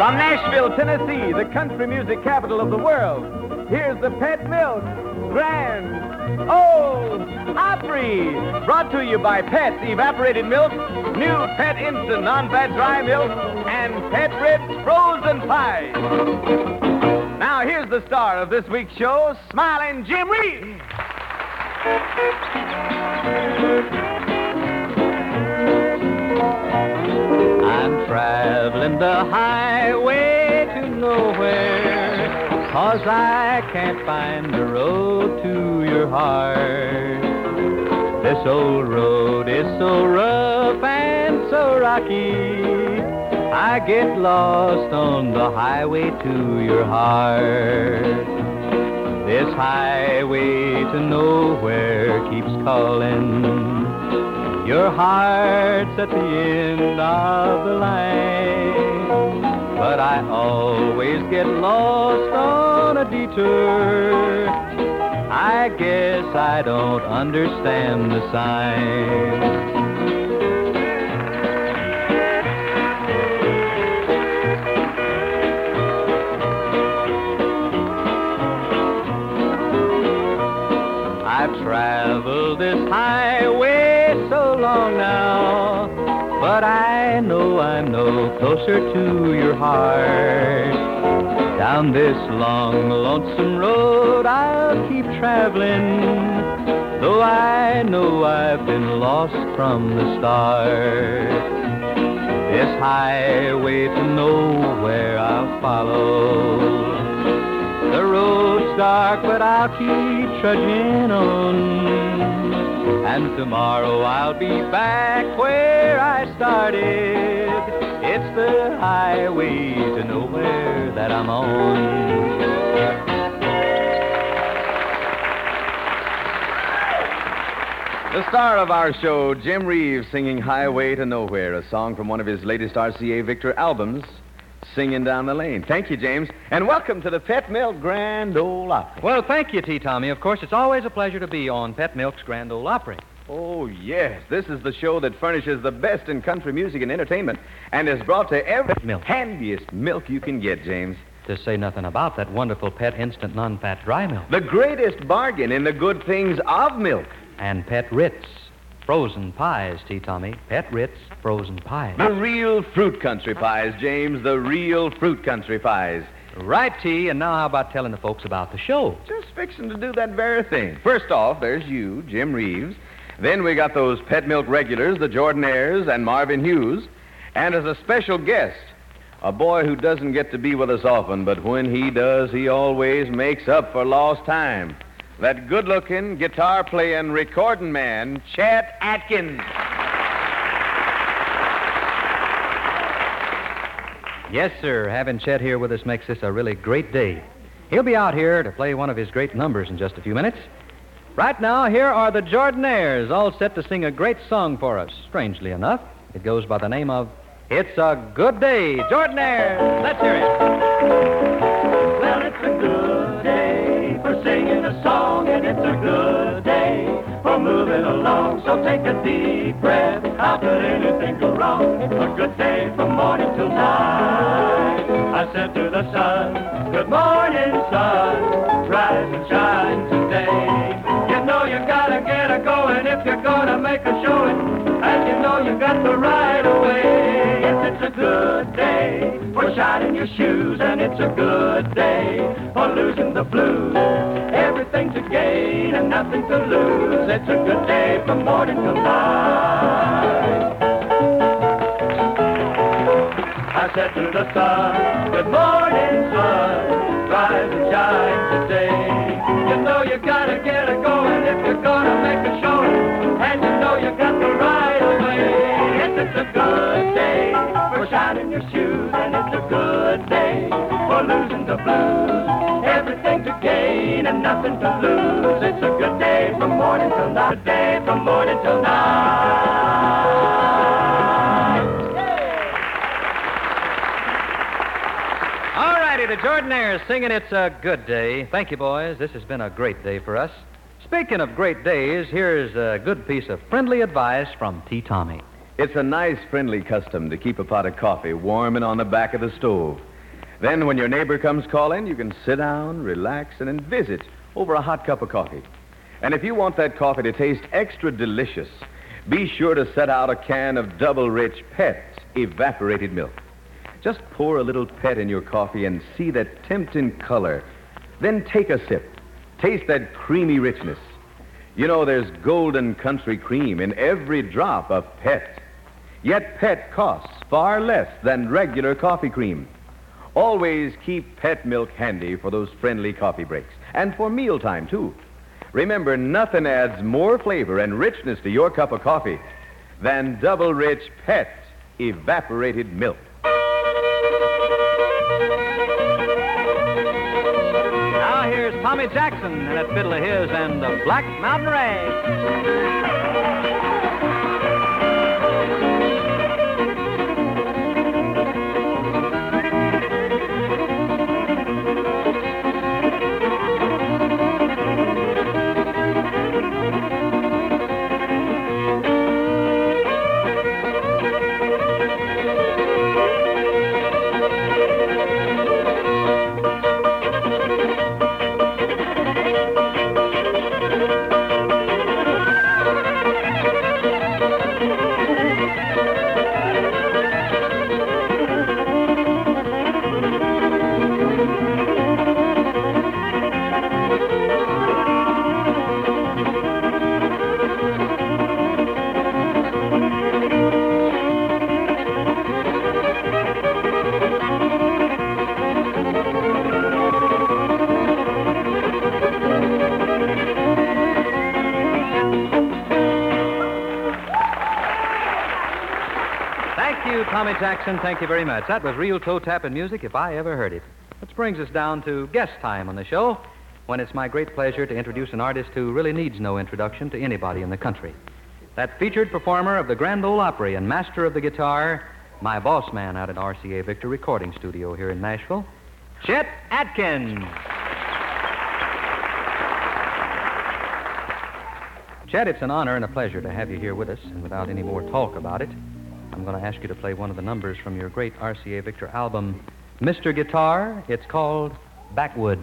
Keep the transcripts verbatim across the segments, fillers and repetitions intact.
From Nashville, Tennessee, the country music capital of the world, here's the Pet Milk Grand Ole Opry, brought to you by Pet's Evaporated Milk, new Pet Instant Non-Fat Dry Milk, and Pet Ritz Frozen Pie. Now here's the star of this week's show, Smiling Jim Reeves. I'm traveling the highway to nowhere, 'cause I can't find the road to your heart. This old road is so rough and so rocky, I get lost on the highway to your heart. This highway to nowhere keeps calling. Your heart's at the end of the line, but I always get lost on a detour. I guess I don't understand the signs. I've traveled this highway so long now, but I know I'm no closer to your heart. Down this long, lonesome road I'll keep traveling, though I know I've been lost from the start. This highway to nowhere I'll follow. The road's dark, but I'll keep trudging on. And tomorrow I'll be back where I started. It's the highway to nowhere that I'm on. The star of our show, Jim Reeves, singing Highway to Nowhere, a song from one of his latest R C A Victor albums, Singing Down the Lane. Thank you, James, and welcome to the Pet Milk Grand Ole Opry. Well, thank you, T. Tommy. Of course, it's always a pleasure to be on Pet Milk's Grand Ole Opry. Oh, yes. This is the show that furnishes the best in country music and entertainment and is brought to every milk. handiest milk you can get, James. To say nothing about that wonderful Pet Instant Non-Fat Dry Milk. The greatest bargain in the good things of milk. And Pet Ritz Frozen Pies, T. Tommy. Pet Ritz Frozen Pies. The real fruit country pies, James. The real fruit country pies. Right, T. And now how about telling the folks about the show? Just fixing to do that very thing. First off, there's you, Jim Reeves. Then we got those Pet Milk regulars, the Jordanaires and Marvin Hughes. And as a special guest, a boy who doesn't get to be with us often, but when he does, he always makes up for lost time. That good-looking, guitar-playing, recording man, Chet Atkins. Yes, sir. Having Chet here with us makes this a really great day. He'll be out here to play one of his great numbers in just a few minutes. Right now, here are the Jordanaires, all set to sing a great song for us. Strangely enough, it goes by the name of It's a Good Day. Jordanaires, let's hear it. Well, it's a good day for singing a song, and it's a good day for moving along. So take a deep breath. How could anything go wrong? It's a good day from morning till night. I said to the sun, good morning, sun. Rise and shine today. You know you gotta get a going if you're gonna make a showing. And you know you got to ride away. Yes, it's a good day for shining your shoes, and it's a good day for losing the blues. Everything to gain and nothing to lose. It's a good day from morning till night. I said to the sun, good morning, sun. Rise and shine today. You know you gotta get a going if you're gonna make a showing. And you know you got to ride away. Yes, it's a good day for shining your shoes, and it's a good day for losing the blues. Everything to gain and nothing to lose. It's a good day from morning till night. A day from morning till night. All righty, the Jordanaires singing It's a Good Day. Thank you, boys. This has been a great day for us. Speaking of great days, here's a good piece of friendly advice from T. Tommy. It's a nice, friendly custom to keep a pot of coffee warming on the back of the stove. Then when your neighbor comes calling, you can sit down, relax, and then visit over a hot cup of coffee. And if you want that coffee to taste extra delicious, be sure to set out a can of Double Rich Pet evaporated milk. Just pour a little Pet in your coffee and see that tempting color. Then take a sip. Taste that creamy richness. You know, there's golden country cream in every drop of Pet. Yet Pet costs far less than regular coffee cream. Always keep Pet milk handy for those friendly coffee breaks. And for mealtime, too. Remember, nothing adds more flavor and richness to your cup of coffee than Double Rich Pet evaporated milk. Now here's Tommy Jackson and that fiddle of his and the Black Mountain Rag. Tommy Jackson, thank you very much. That was real toe-tapping music if I ever heard it. Which brings us down to guest time on the show, when it's my great pleasure to introduce an artist who really needs no introduction to anybody in the country. That featured performer of the Grand Ole Opry and master of the guitar, my boss man out at R C A Victor Recording Studio here in Nashville, Chet Atkins. Chet, it's an honor and a pleasure to have you here with us, and without any more talk about it, I'm going to ask you to play one of the numbers from your great R C A Victor album, Mister Guitar. It's called Backwoods.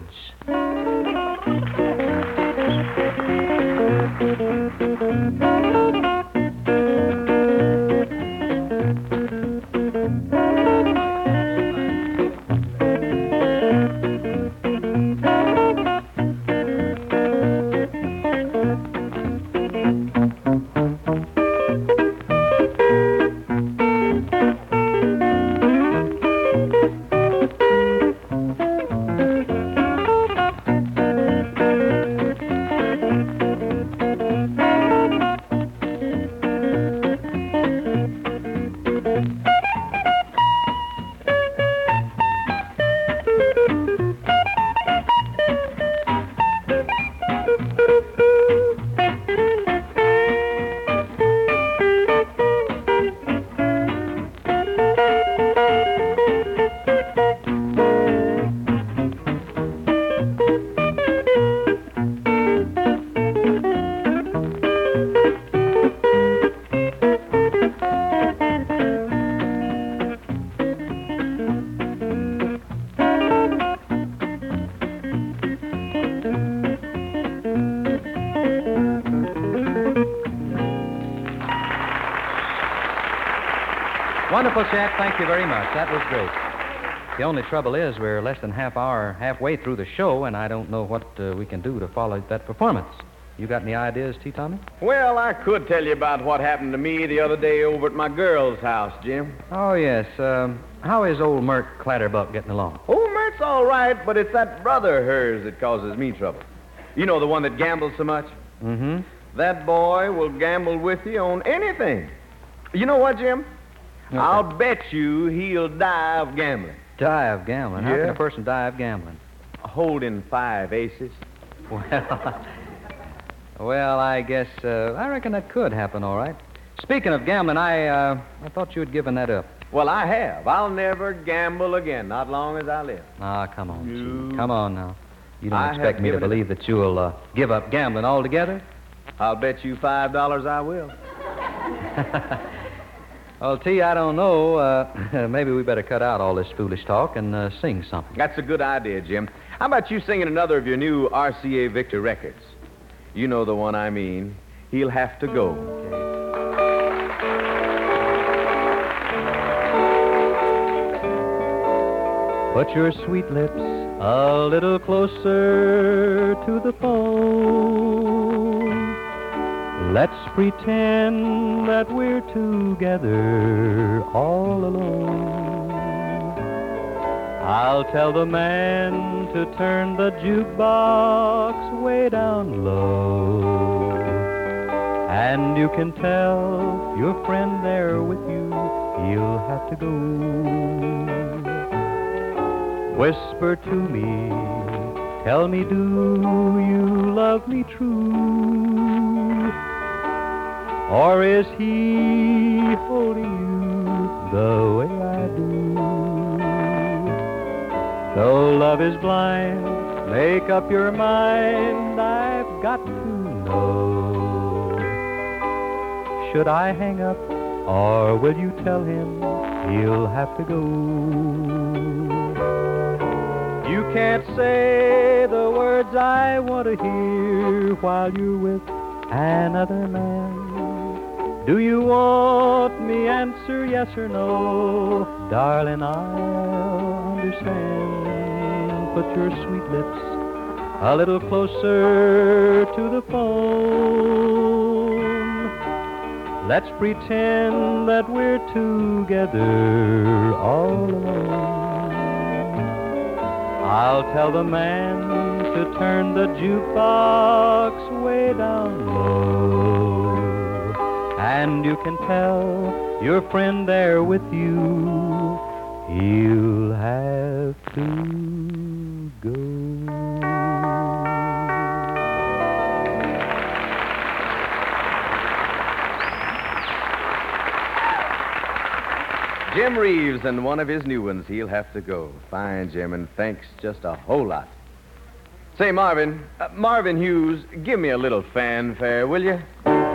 Wonderful, Chet. Thank you very much. That was great. The only trouble is we're less than half hour, halfway through the show, and I don't know what uh, we can do to follow that performance. You got any ideas, T. Tommy? Well, I could tell you about what happened to me the other day over at my girl's house, Jim. Oh, yes. Um, how is old Mert Clatterbuck getting along? Oh, Mert's all right, but it's that brother of hers that causes me trouble. You know, the one that gambles so much? Mm-hmm. That boy will gamble with you on anything. You know what, Jim? Okay. I'll bet you he'll die of gambling. Die of gambling? How Yeah. can a person die of gambling? Holding five aces. Well, well, I guess, uh, I reckon that could happen, all right. Speaking of gambling, I, uh, I thought you had given that up. Well, I have. I'll never gamble again, not long as I live. Ah, come on, You- Chief. Come on now. You don't I expect have me to given it believe that you'll uh, give up gambling altogether? I'll bet you five dollars I will. Well, T, I don't know. Uh, maybe we better cut out all this foolish talk and uh, sing something. That's a good idea, Jim. How about you singing another of your new R C A Victor records? You know the one I mean. He'll have to go. Put your sweet lips a little closer to the phone. Let's pretend that we're together all alone. I'll tell the man to turn the jukebox way down low. And you can tell your friend there with you, he'll have to go. Whisper to me, tell me, do you love me true? Or is he holding you the way I do? Though love is blind, make up your mind, I've got to know. Should I hang up, or will you tell him he'll have to go? You can't say the words I want to hear while you're with another man. Do you want me answer yes or no? Darling, I'll understand. Put your sweet lips a little closer to the phone. Let's pretend that we're together all alone. I'll tell the man to turn the jukebox way down low. And you can tell your friend there with you, he'll have to go. Jim Reeves and one of his new ones, He'll Have to Go. Fine, Jim, and thanks just a whole lot. Say, Marvin, uh, Marvin Hughes, give me a little fanfare, will you?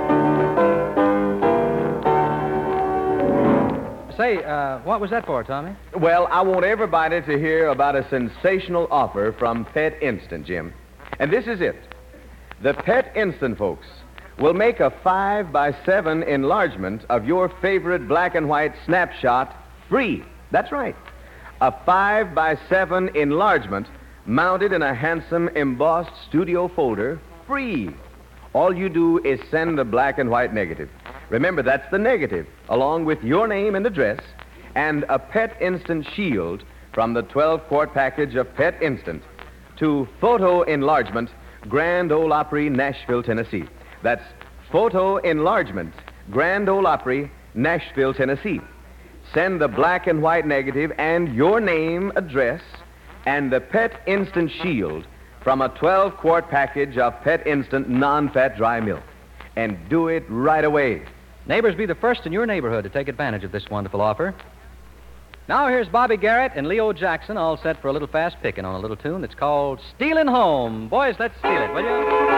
Say, uh, what was that for, Tommy? Well, I want everybody to hear about a sensational offer from Pet Instant, Jim. And this is it. The Pet Instant folks will make a five by seven enlargement of your favorite black and white snapshot free. That's right. A five by seven enlargement mounted in a handsome embossed studio folder free. All you do is send the black and white negative. Remember, that's the negative, along with your name and address, and a Pet Instant shield from the twelve quart package of Pet Instant to Photo Enlargement, Grand Ole Opry, Nashville, Tennessee. That's Photo Enlargement, Grand Ole Opry, Nashville, Tennessee. Send the black and white negative and your name, address, and the Pet Instant shield from a twelve quart package of Pet Instant non-fat dry milk. And do it right away. Neighbors, be the first in your neighborhood to take advantage of this wonderful offer. Now here's Bobby Garrett and Leo Jackson all set for a little fast picking on a little tune that's called Stealin' Home. Boys, let's steal it, will you?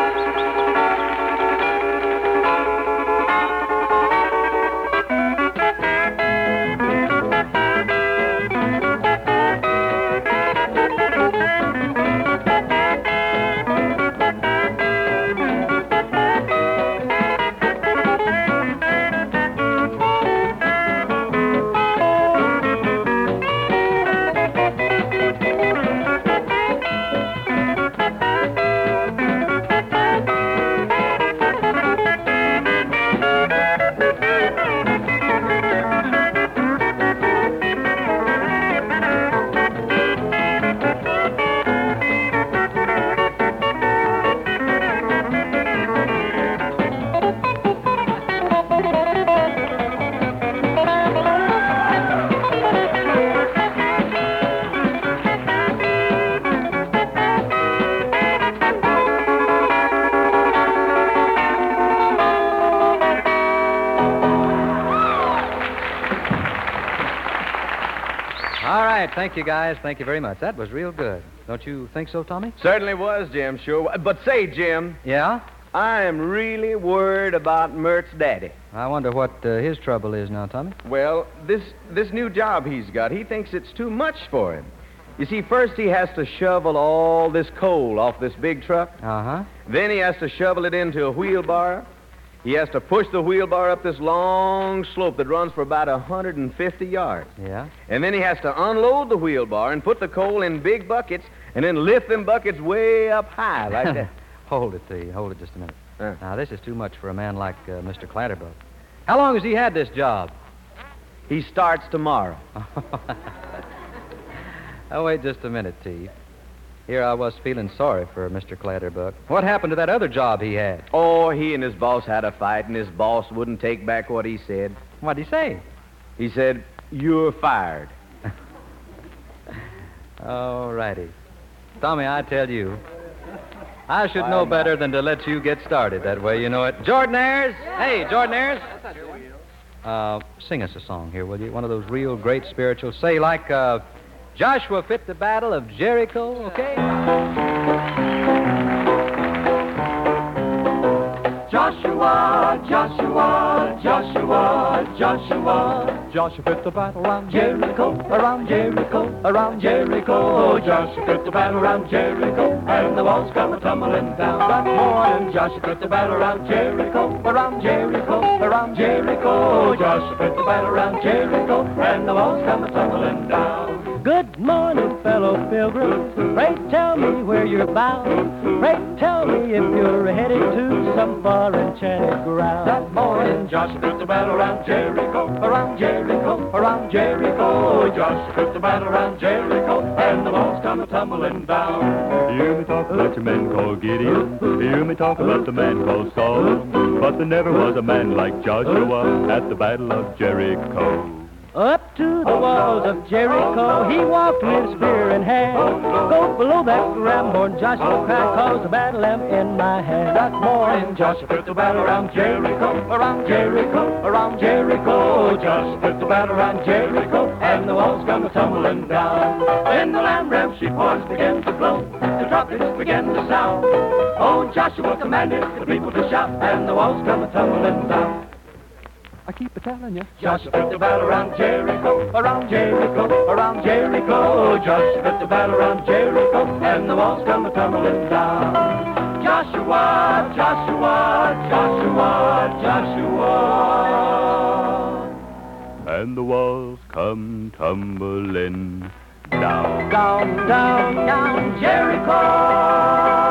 Thank you, guys. Thank you very much. That was real good. Don't you think so, Tommy? Certainly was, Jim, sure. But say, Jim. Yeah? I am really worried about Mert's daddy. I wonder what uh, his trouble is now, Tommy. Well, this this new job he's got, he thinks it's too much for him. You see, first he has to shovel all this coal off this big truck. Uh-huh. Then he has to shovel it into a wheelbarrow. He has to push the wheelbarrow up this long slope that runs for about one hundred fifty yards. Yeah? And then he has to unload the wheelbarrow and put the coal in big buckets and then lift them buckets way up high like that. Hold it, T. Hold it just a minute. Uh. Now, this is too much for a man like uh, Mister Clatterbug. How long has he had this job? He starts tomorrow. Oh, wait just a minute, T. Here I was feeling sorry for Mister Clatterbug. What happened to that other job he had? Oh, he and his boss had a fight, and his boss wouldn't take back what he said. What'd he say? He said, "You're fired." All righty. Tommy, I tell you, I should know better than to let you get started that way, you know it. Jordanaires! Hey, Jordanaires! Uh, sing us a song here, will you? One of those real great spirituals. Say, like, uh, Joshua fit the battle of Jericho, okay? Joshua, Joshua, Joshua, Joshua. Joshua fit the battle around Jericho, around Jericho, around Jericho. Joshua fit the battle around Jericho, and the walls come tumbling down. That morning, Joshua fit the battle around Jericho, around Jericho, around Jericho. Joshua fit the battle around Jericho, and the walls come tumbling down. Good morning, fellow pilgrim. Pray tell me where you're bound. Pray tell me if you're headed to some far enchanted ground. That morning, Joshua fit the battle around Jericho, around Jericho, around Jericho. Joshua fit the battle around Jericho, and the walls come tumbling down. Hear me talk about your man called Gideon. Hear me talk about the man called Saul. But there never was a man like Joshua at the Battle of Jericho. Up to the walls of Jericho, he walked with spear in hand. Go below that ground, Joshua cried, cause the battle am in my hand. That morning, Joshua fit the battle around Jericho, around Jericho, around Jericho. Joshua fit the battle around Jericho, and the walls come tumbling down. Then the lamb ram's sheep horns began to blow, the trumpets began to sound. Oh, Joshua commanded the people to shout, and the walls come tumbling down. I keep a-telling you. Joshua fit the battle around Jericho, around Jericho, around Jericho. Joshua fit the battle around Jericho, and the walls come tumbling down. Joshua, Joshua, Joshua, Joshua. And the walls come tumbling down. Down, down, down, Jericho.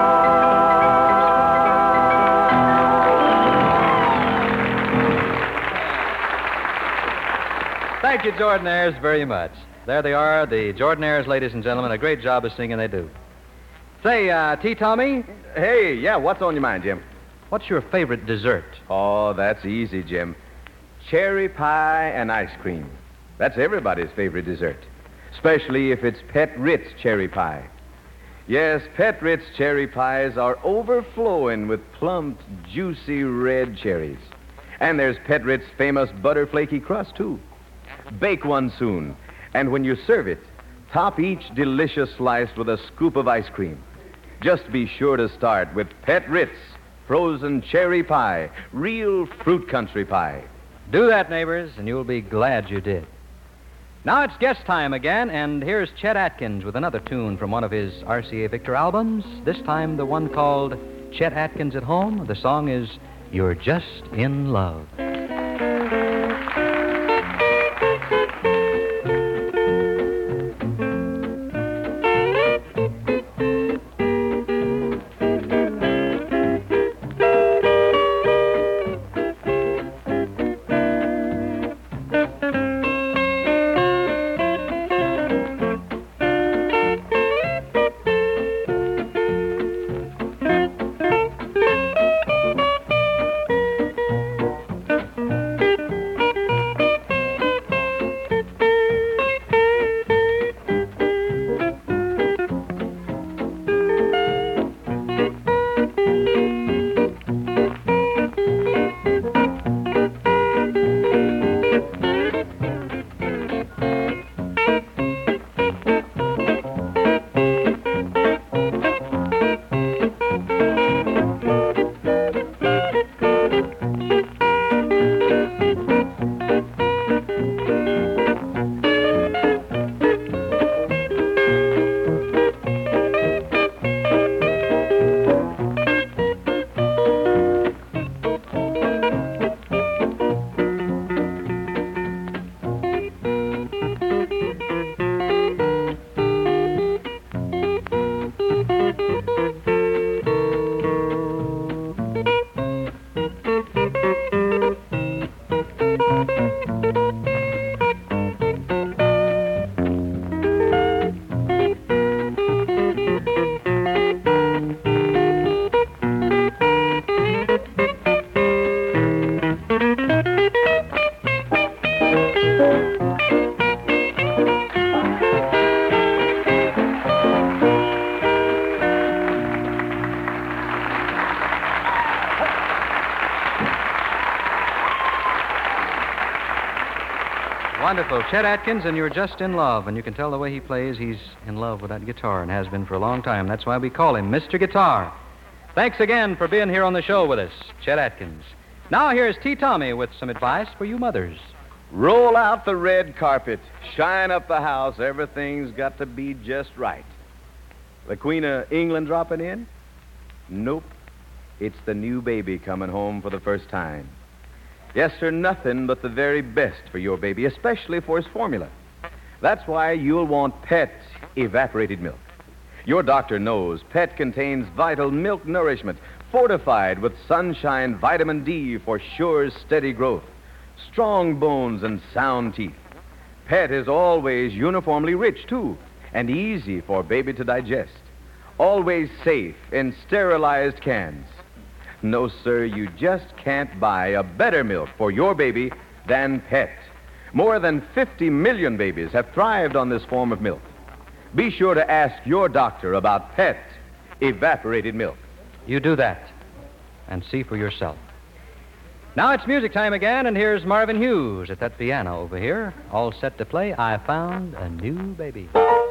Thank you, Jordanaires, very much. There they are, the Jordanaires, ladies and gentlemen. A great job of singing they do. Say, uh, T. Tommy, Hey, yeah, what's on your mind, Jim? what's your favorite dessert? Oh, that's easy, Jim. Cherry pie and ice cream. That's everybody's favorite dessert, especially if it's Pet Ritz cherry pie. Yes, Pet Ritz cherry pies are overflowing with plump, juicy red cherries. And there's Pet Ritz famous butter flaky crust, too. Bake one soon, and when you serve it, top each delicious slice with a scoop of ice cream. Just be sure to start with Pet Ritz frozen cherry pie, real fruit country pie. Do that, neighbors, and you'll be glad you did. Now it's guest time again, and here's Chet Atkins with another tune from one of his R C A Victor albums, this time the one called Chet Atkins at Home. The song is You're Just in Love. Wonderful. Chet Atkins, and you're just in love. And you can tell the way he plays, he's in love with that guitar and has been for a long time. That's why we call him Mister Guitar. Thanks again for being here on the show with us, Chet Atkins. Now here's T. Tommy with some advice for you mothers. Roll out the red carpet. Shine up the house. Everything's got to be just right. The Queen of England dropping in? Nope. It's the new baby coming home for the first time. Yes, sir, nothing but the very best for your baby, especially for his formula. That's why you'll want Pet evaporated milk. Your doctor knows Pet contains vital milk nourishment, fortified with sunshine vitamin D for sure, steady growth, strong bones, and sound teeth. Pet is always uniformly rich, too, and easy for baby to digest. Always safe in sterilized cans. No, sir, you just can't buy a better milk for your baby than Pet. More than fifty million babies have thrived on this form of milk. Be sure to ask your doctor about Pet evaporated milk. You do that and see for yourself. Now it's music time again, and here's Marvin Hughes at that piano over here, all set to play I Found a New Baby.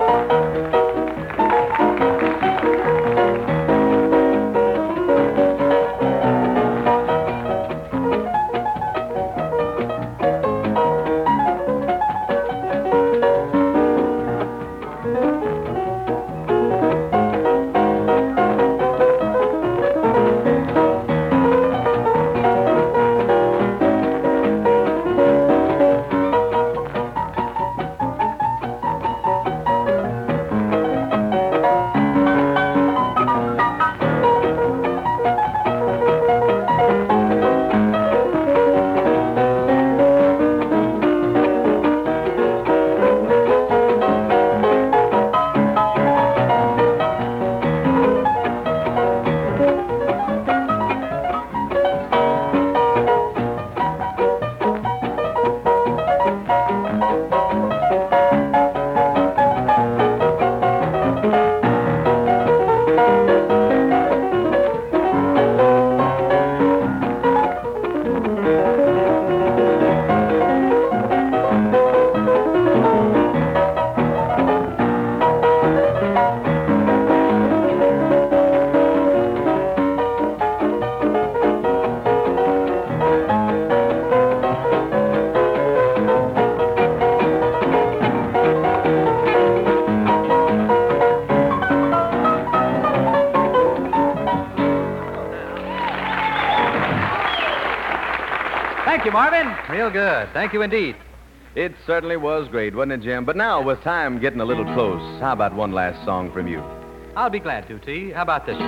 Thank you, Marvin. Real good. Thank you indeed. It certainly was great, wasn't it, Jim? But now, with time getting a little close, how about one last song from you? I'll be glad to, T. How about this one?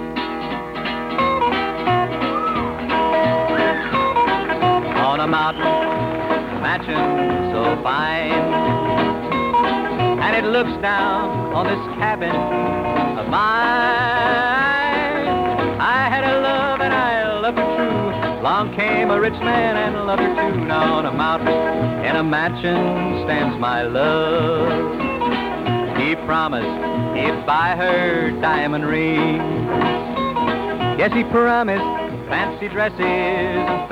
On a mountain, a mansion so fine, and it looks down on this cabin of mine. I had a love and I loved her true. Along came a rich man and loved her too. Now on a mountain in a mansion stands my love. He promised he'd buy her diamond rings. Yes, he promised fancy dresses and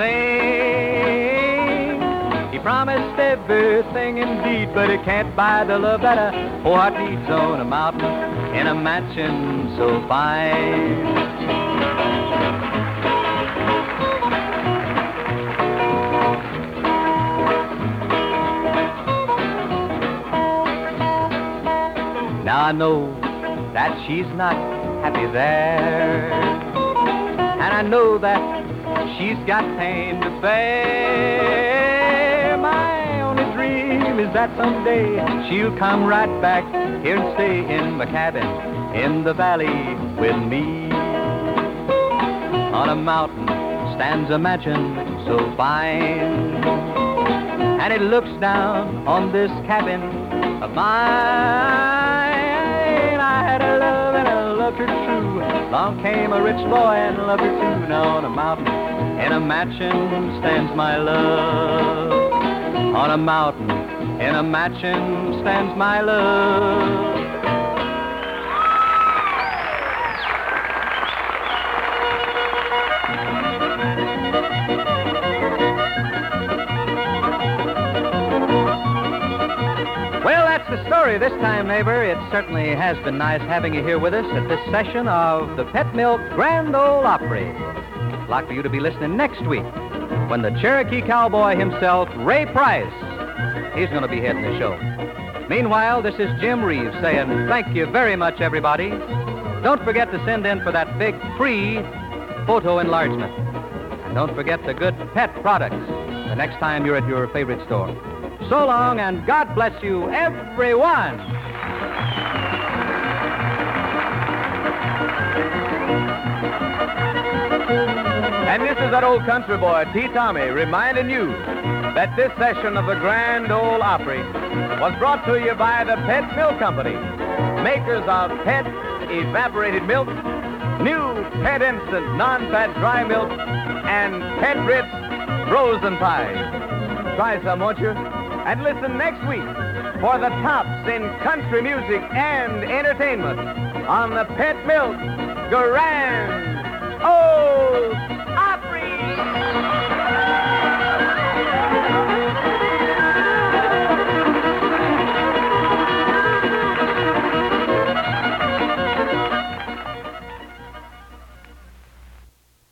things. He promised everything indeed, but it can't buy the love that a poor heart needs on a mountain in a mansion so fine. Now I know that she's not happy there, and I know that she's got pain to bear. My only dream is that someday she'll come right back here and stay in my cabin in the valley with me. On a mountain stands a mansion so fine, and it looks down on this cabin of mine. I had a love and I loved her true. Long came a rich boy and loved her too. Now on a mountain in a mansion stands my love. On a mountain in a mansion stands my love. say this time, neighbor, it certainly has been nice having you here with us at this session of the Pet Milk Grand Ole Opry. I'd like for you to be listening next week when the Cherokee cowboy himself, Ray Price, he's going to be heading the show. Meanwhile, this is Jim Reeves saying thank you very much, everybody. Don't forget to send in for that big free photo enlargement. And don't forget the good pet products the next time you're at your favorite store. So long, and God bless you, everyone. And this is that old country boy, T. Tommy, reminding you that this session of the Grand Ole Opry was brought to you by the Pet Milk Company, makers of Pet Evaporated Milk, new Pet Instant Non-Fat Dry Milk, and Pet Ritz Frozen Pie. Try some, won't you? And listen next week for the tops in country music and entertainment on the Pet Milk Grand